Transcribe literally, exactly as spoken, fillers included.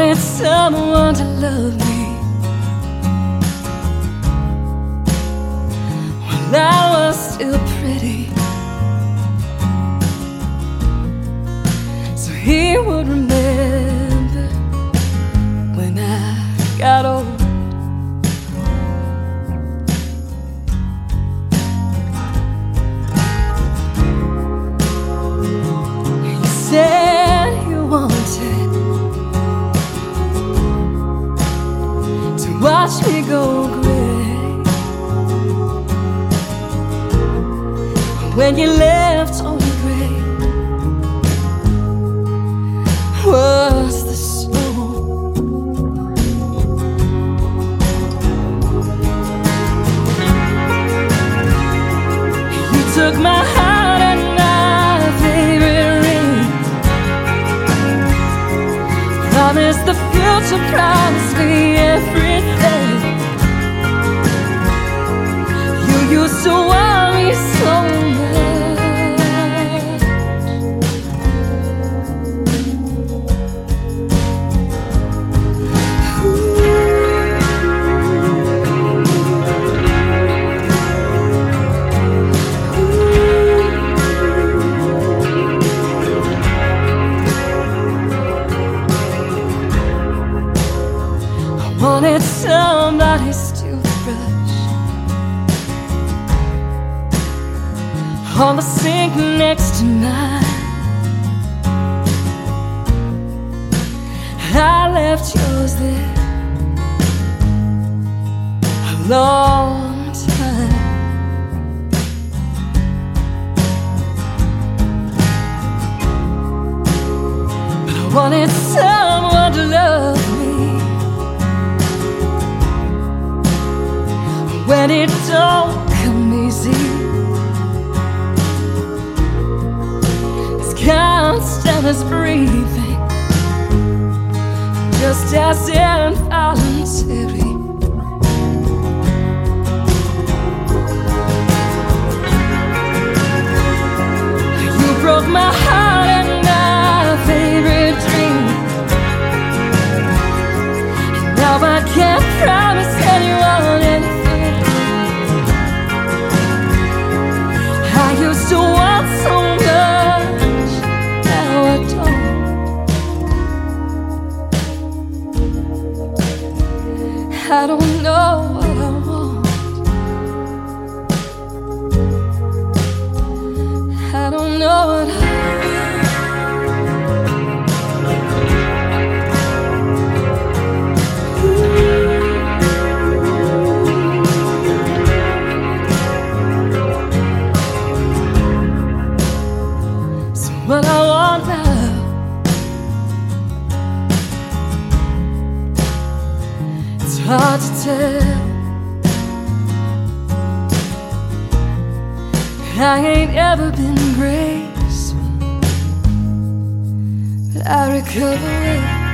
wanted someone to love me while I was still pretty, so he would remember when I got old. He said he wanted to watch me go gray. When you left, only gray was the snow. You took my heart and my favorite ring, promised the future, promised me everything. You used to worry so much. Wanted somebody's toothbrush on the sink next to mine. I left yours there a long time. But I wanted someone to love me when it don't come easy. It's constant as breathing, just as involuntary. You broke my heart and my favorite dream, and now I can't promise anyone anything. I used to want so much, now I don't. I don't know what I want. I don't know what I What I want now, it's hard to tell. I ain't ever been graceful, but I recover well.